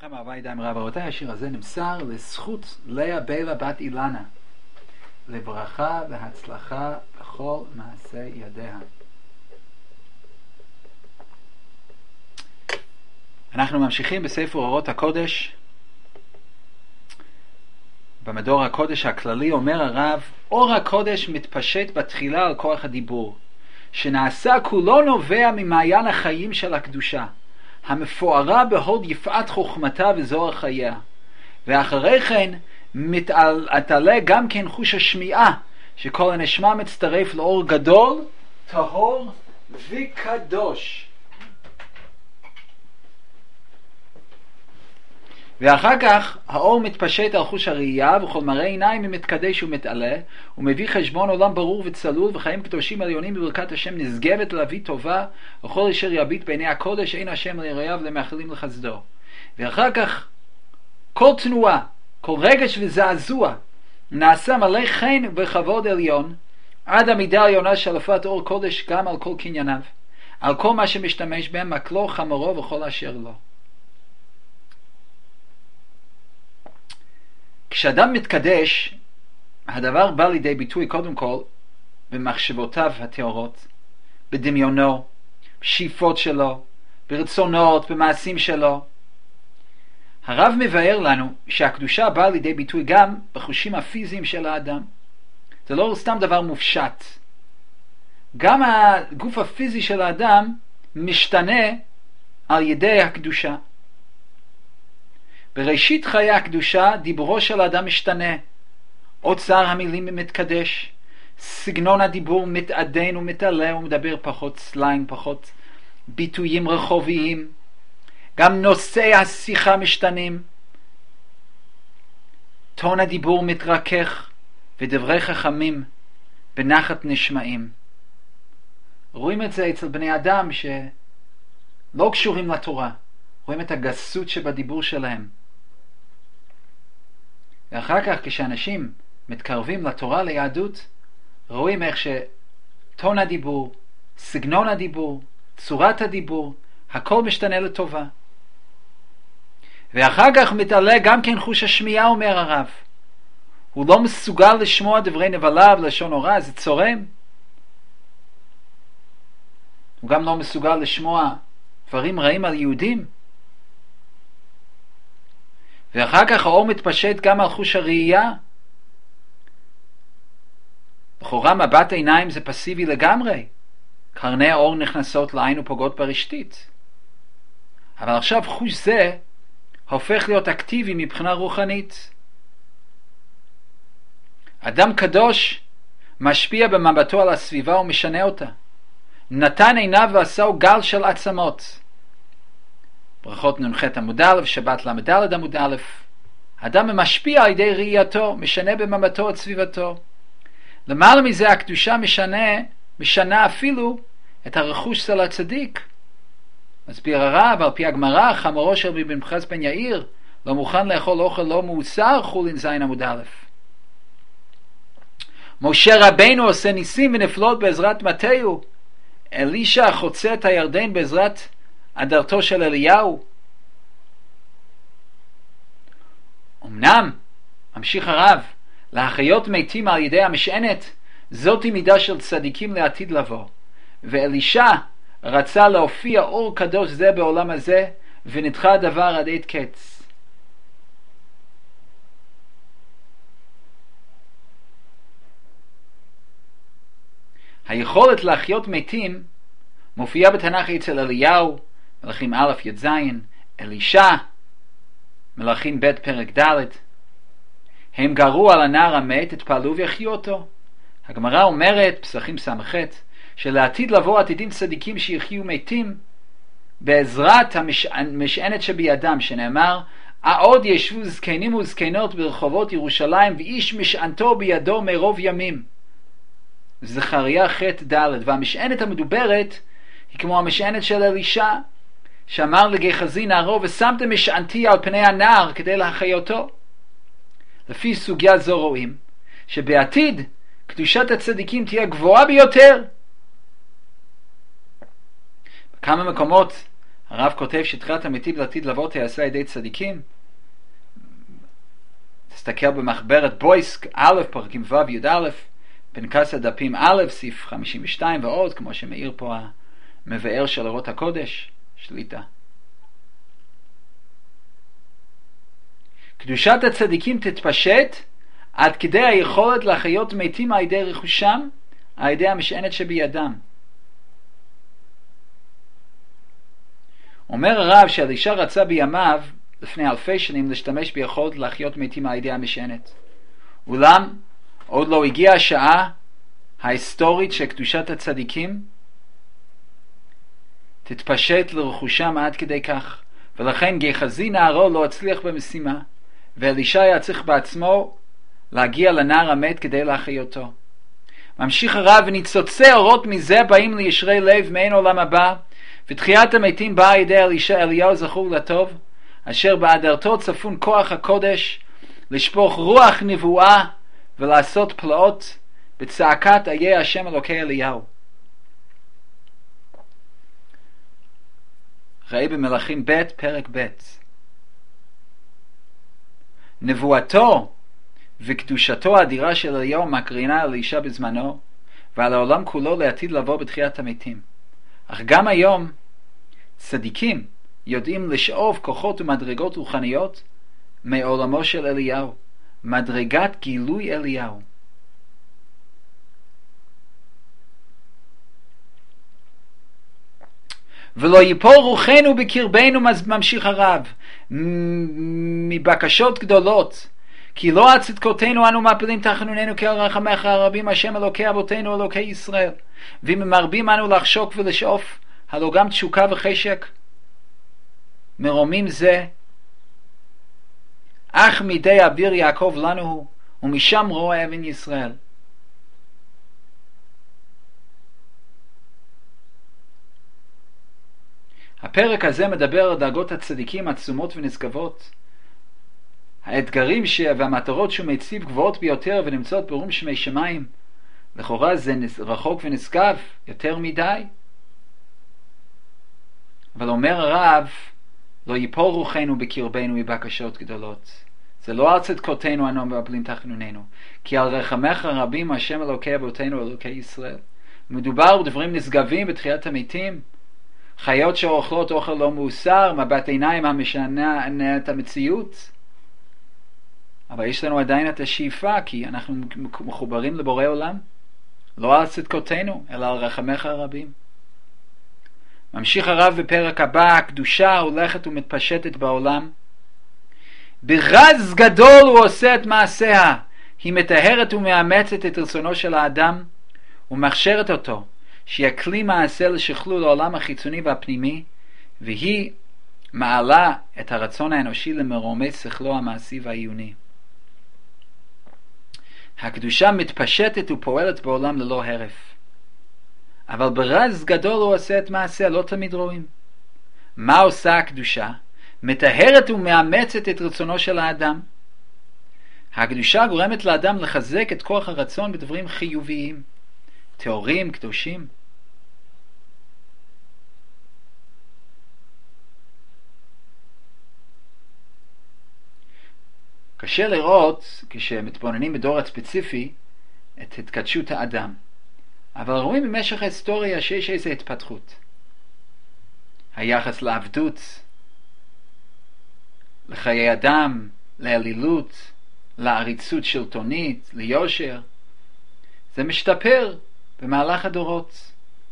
לכם אהבה ידיים רבותיי, השיר הזה נמסר לזכות לאה בלה בת אילנה, לברכה והצלחה בכל מעשה ידיה. אנחנו ממשיכים בספר אורות הקודש. במדור הקודש הכללי אומר הרב, אור הקודש מתפשט בתחילה על כוח הדיבור, שנעשה כולו נובע ממעיין החיים של הקדושה, המפוארה בהוד יפעת חוכמתה וזוהר חייה. ואחרי כן מתעלה גם כן חוש השמיעה, שכל הנשמה מצטרף לאור גדול, טהור וקדוש. ואחר כך האור מתפשט על חוש הראייה, וכל מראה עיניים מתקדש ומתעלה, ומביא חשבון עולם ברור וצלול, וחיים קדושים עליונים בברכת השם נשגבת להביא טובה, וכל אשר יביט בעיני הקודש אין השם ליראיו למאחלים לחסדו. ואחר כך כל תנועה, כל רגש וזעזוע נעשה מלא חן וכבוד עליון, עד המידה העליונה של הפת אור קודש גם על כל קנייניו, על כל מה שמשתמש בהם, מקלו, חמורו וכל אשר לו. כשאדם מתקדש, הדבר בא לידי ביטוי קודם כל במחשבותיו הטהורות, בדמיונו, בשאיפות שלו, ברצונות, במעשים שלו. הרב מבאר לנו שהקדושה באה לידי ביטוי גם בחושים הפיזיים של האדם. זה לא סתם דבר מופשט. גם הגוף הפיזי של האדם משתנה על ידי הקדושה. בראשית חיי הקדושה דיבורו של האדם משתנה, אוצר המילים מתקדש, סגנון הדיבור מתעדן ומתעלה ומדבר פחות סלנג, פחות ביטויים רחוביים, גם נושאי השיחה משתנים, טון הדיבור מתרכך ודברי חכמים בנחת נשמעים. רואים את זה אצל בני אדם שלא קשורים לתורה, רואים את הגסות שבדיבור שלהם. ואחר כך כשאנשים מתקרבים לתורה, ליהדות, רואים איך שטון הדיבור, סגנון הדיבור, צורת הדיבור, הכל משתנה לטובה. ואחר כך מתעלה גם כן חוש השמיעה, אומר הרב. הוא לא מסוגל לשמוע דברי נבלה ולשון הרע, זה צורם. הוא גם לא מסוגל לשמוע דברים רעים על יהודים. ואחר כך האור מתפשט גם על חוש הראייה. לכאורה מבט עיניים זה פסיבי לגמרי. קרני האור נכנסות לעין ופוגעות ברשתית. אבל עכשיו חוש זה הופך להיות אקטיבי מבחינה רוחנית. אדם קדוש משפיע במבטו על הסביבה ומשנה אותה. נתן עיניו ועשהו גל של עצמות. ברכות נ"ח עמוד א', שבת ל"ד עמוד א'. האדם משפיע על ידי ראייתו, משנה במבטו את סביבתו. למעלה מזה הקדושה משנה אפילו את הרכוש של הצדיק. מסביר הרב, על פי הגמרא, חמורו של רבי פנחס בן יאיר לא מוכן לאכול אוכל לא מאוסר, חולין ז' עמוד א'. משה רבינו עושה ניסים ונפלאות בעזרת מטהו. אלישע חוצה את הירדן בעזרת הדרתו של אליהו. אמנם, ממשיך הרב, להחיות מתים על ידי המשענת, זאת מידה של צדיקים לעתיד לבוא. ואלישע רצה להופיע אור קדוש זה בעולם הזה, ונדחה הדבר עד עת קץ. היכולת להחיות מתים מופיעה בתנ"ך אצל אליהו, מלכים א' י' ז', אלישע, מלכים ב' פרק ד'. הם גרו על הנער המת, התפעלו והחיו אותו. הגמרא אומרת, פסחים ס"ח, שלעתיד לבוא עתידים צדיקים שיחיו מתים בעזרת המשענת שבידם, שנאמר, העוד ישבו זקנים וזקנות ברחובות ירושלים, ואיש משענתו בידו מרוב ימים. זכריה ח' ד'. והמשענת המדוברת היא כמו המשענת של אלישע, שאמר לגחזי נערו, ושמתם משענתי על פני הנער כדי להחיותו. לפי סוגיה זו רואים שבעתיד קדושת הצדיקים תהיה גבוהה ביותר. בכמה מקומות הרב כותב שתחיית המתים לעתיד לבוא תיעשה על ידי צדיקים. תסתכל במחברת בויסק א' פרקים ו' י' א', פנקס הדפים א', סעיף 52 ועוד, כמו שמאיר פה המבאר של אורות הקודש, שליטה. קדושת הצדיקים תתפשט עד כדי היכולת להחיות מתים על ידי רכושם, על ידי המשענת שבידם. אומר הרב שאלישע רצה בימיו, לפני אלפי שנים, להשתמש ביכולת להחיות מתים על ידי המשענת. אולם עוד לא הגיעה השעה ההיסטורית שקדושת הצדיקים תתפשט לרכושם עד כדי כך, ולכן גחזי נערו לא הצליח במשימה, ואלישע היה צריך בעצמו להגיע לנער המת כדי להחיותו. ממשיך הרב, וניצוצי אורות מזה באים לישרי לב מעין עולם הבא, ותחיית המתים באה על ידי אליהו זכור לטוב, אשר בהדרתו צפון כוח הקודש לשפוך רוח נבואה ולעשות פלאות בצעקת איה השם אלוקי אליהו. ראי במלאכים ב' פרק ב'. נבואתו וקדושתו האדירה של אליהו מקרינה על אלישע בזמנו ועל העולם כולו לעתיד לבוא בתחיית המתים. אך גם היום צדיקים יודעים לשאוב כוחות ומדרגות רוחניות מעולמו של אליהו, מדרגת גילוי אליהו. ולא ייפול רוחנו בקרבנו, ממשיך הרב, מבקשות גדולות, כי לא על צדקותינו אנו מפילים תחנוננו כי על רחמך הרבים השם אלוקי אבותינו אלוקי ישראל, ואם מרבים אנו לחשוק ולשאוף, הלא גם תשוקה וחשק מרומים זה, אך מידי אביר יעקב לנו הוא, ומשם רואה אבן ישראל. הפרק הזה מדבר על דרגות הצדיקים עצומות ונשגבות. האתגרים והמטרות שהוא מציב גבוהות ביותר ונמצאות ברום שמי שמיים. לכאורה זה רחוק ונשגב יותר מדי. אבל אומר הרב, לא ייפול רוחנו בקרבנו מבקשות גדולות. זה לא על צדקותינו אנו מפילים תחנוננו, כי על רחמך רבים השם אלוקי אבותינו אלוקי ישראל. מדובר בדברים נשגבים בתחיית המתים, חיות שאוכלות אוכל לא מאוסר, מבט עיניים המשנה את המציאות. אבל יש לנו עדיין את השאיפה, כי אנחנו מחוברים לבורא עולם, לא על צדקותינו, אלא על רחמך הרבים. ממשיך הרב בפרק הבא, הקדושה הולכת ומתפשטת בעולם. ברז גדול הוא עושה את מעשיה, היא מטהרת ומאמצת את רצונו של האדם, ומכשרת אותו, שהיא כלי מעשה לשכלול העולם החיצוני והפנימי, והיא מעלה את הרצון האנושי למרומי שכלו המעשי והעיוני. הקדושה מתפשטת ופועלת בעולם ללא הרף. אבל ברז גדול הוא עושה את מעשה, לא תמיד רואים. מה עושה הקדושה? מטהרת ומאמצת את רצונו של האדם. הקדושה גורמת לאדם לחזק את כוח הרצון בדברים חיוביים, טהורים, קדושים. קשה לראות, כשמתבוננים בדור הספציפי, את התקדשות האדם. אבל רואים במשך ההיסטוריה שיש איזו התפתחות. היחס לעבדות, לחיי אדם, לאלילות, לעריצות שלטונית, ליושר, זה משתפר במהלך הדורות.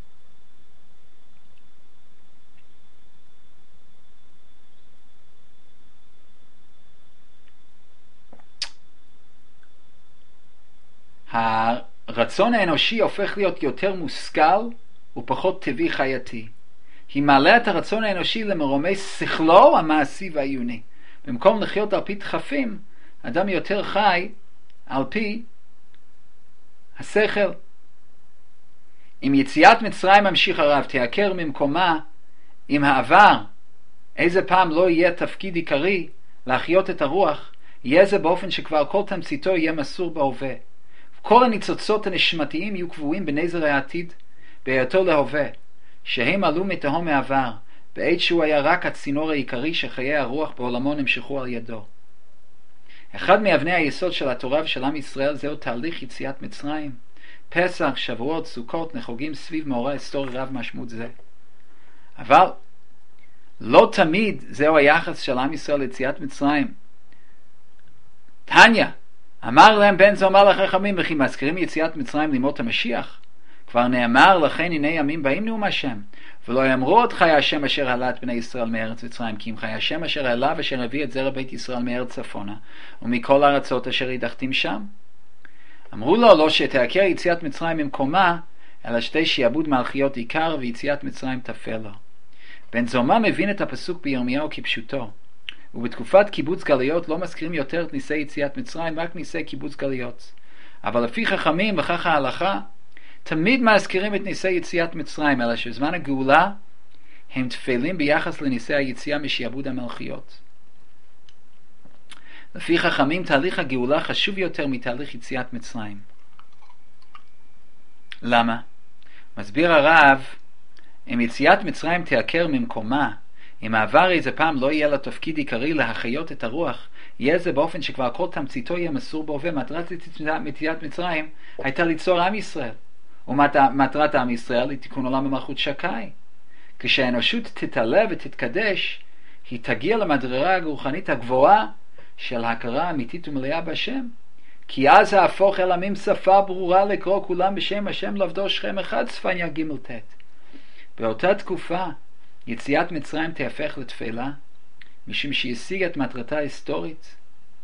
הרצון האנושי הופך להיות יותר מושכל ופחות טבעי חייתי. היא מעלה את הרצון האנושי למרומי שכלו המעשי והעיוני. במקום לחיות על פי דחפים, אדם יותר חי על פי השכל. עם יציאת מצרים ממשיך הרב, תיעקר ממקומה עם העבר. איזה פעם לא יהיה תפקיד עיקרי להחיות את הרוח, יהיה זה באופן שכבר כל תמציתו יהיה מסור בהווה. כל הניצוצות הנשמתיים יהיו קבועים בנזר העתיד בהיותו להווה, שהם עלו מתהום העבר, בעת שהוא היה רק הצינור העיקרי שחיי הרוח בעולמו נמשכו על ידו. אחד מאבני היסוד של התורה ושל עם ישראל זהו תהליך יציאת מצרים. פסח, שבועות, סוכות, נחוגים סביב מאורע היסטורי רב משמעות זה. אבל לא תמיד זהו היחס של עם ישראל ליציאת מצרים. תניא אמר להם בן זומא לחכמים, וכי מזכירים יציאת מצרים לימות המשיח? כבר נאמר לכן הנה ימים באים נאום השם, ולא יאמרו עוד חי השם אשר העלה את בני ישראל מארץ מצרים, כי אם חי השם אשר העלה ואשר הביא את זרע בית ישראל מארץ צפונה ומכל הארצות אשר הדחתים שם. אמרו לו לא שתעקר יציאת מצרים ממקומה, אלא שתי שיעבוד מלכיות עיקר ויציאת מצרים תפל לו. בן זומא מבין את הפסוק בירמיהו כפשוטו, ובתקופת קיבוץ גלויות לא מזכירים יותר את ניסי יציאת מצרים, רק ניסי קיבוץ גלויות. אבל לפי חכמים וכך ההלכה תמיד מזכירים את ניסי יציאת מצרים, אלא שזמן הגאולה הם תפלים ביחס לניסי היציאה משעבוד המלכיות. לפי חכמים תהליך הגאולה חשוב יותר מתהליך יציאת מצרים. למה? מסביר הרב, אם יציאת מצרים תעקר ממקומה, אם העבר איזה פעם לא יהיה לה תפקיד עיקרי להחיות את הרוח, יהיה זה באופן שכבר כל תמציתו יהיה מסור בהווה. מטרת יציאת מצרים הייתה ליצור עם ישראל, ומטרת עם ישראל היא תיקון עולם במלכות שקי. כשהאנושות תתעלה ותתקדש, היא תגיע למדרגה הרוחנית הגבוהה של הכרה אמיתית ומלאה בשם. כי אז ההפוך אל עמים שפה ברורה לקרוא כולם בשם השם לעבדו שכם אחד, צפניה ג' ט'. באותה תקופה יציאת מצרים תהפך לתפילה, משום שהשיג את מטרתה ההיסטורית.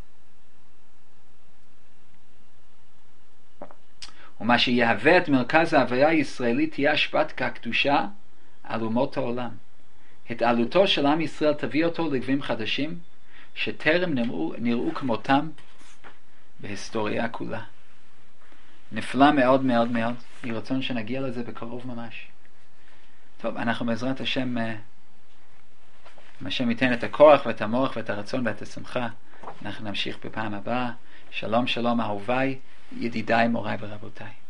ומה שיהווה את מרכז ההוויה הישראלית תהיה השפעת הקדושה על אומות העולם. התעלותו של עם ישראל תביא אותו לגבים חדשים שטרם נראו כמותם בהיסטוריה כולה. נפלא מאוד מאוד מאוד, יהי רצון שנגיע לזה בקרוב ממש. טוב, אנחנו בעזרת השם, אם השם ייתן את הכוח ואת המוח ואת הרצון ואת השמחה, אנחנו נמשיך בפעם הבאה. שלום שלום אהוביי, ידידיי, מוריי ורבותיי.